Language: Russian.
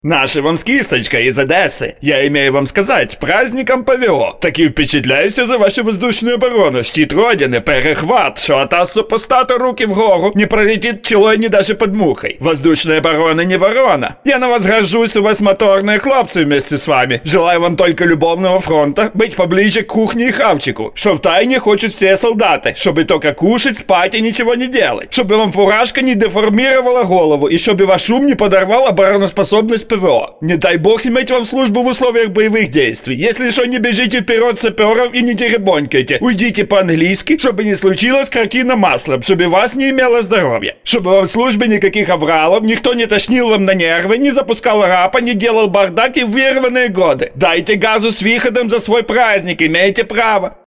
Наша вам с кисточкой из Одессы. Я имею вам сказать, праздником ПВО. Таки впечатляюся за вашу воздушную оборону. Щит Родины, перехват, що ата супостата руки вгору, не пролетит пчелой ни даже под мухой. Воздушная оборона не ворона. Я на вас горжусь, у вас моторные хлопцы вместе с вами. Желаю вам только любовного фронта, быть поближе к кухне и хавчику. Что втайне хочут все солдаты, чтобы только кушать, спать и ничего не делать. Чтобы вам фуражка не деформировала голову и чтобы ваш ум не подорвал обороноспособность ПВО. Не дай бог иметь вам службу в условиях боевых действий. Если что, не бежите вперед саперов и не теребонькайте. Уйдите по-английски, чтобы не случилось картина маслом, чтобы вас не имело здоровья. Чтобы вам в службе никаких авралов, никто не тошнил вам на нервы, не запускал рапа, не делал бардак и в вырванные годы. Дайте газу с выходом за свой праздник, имеете право.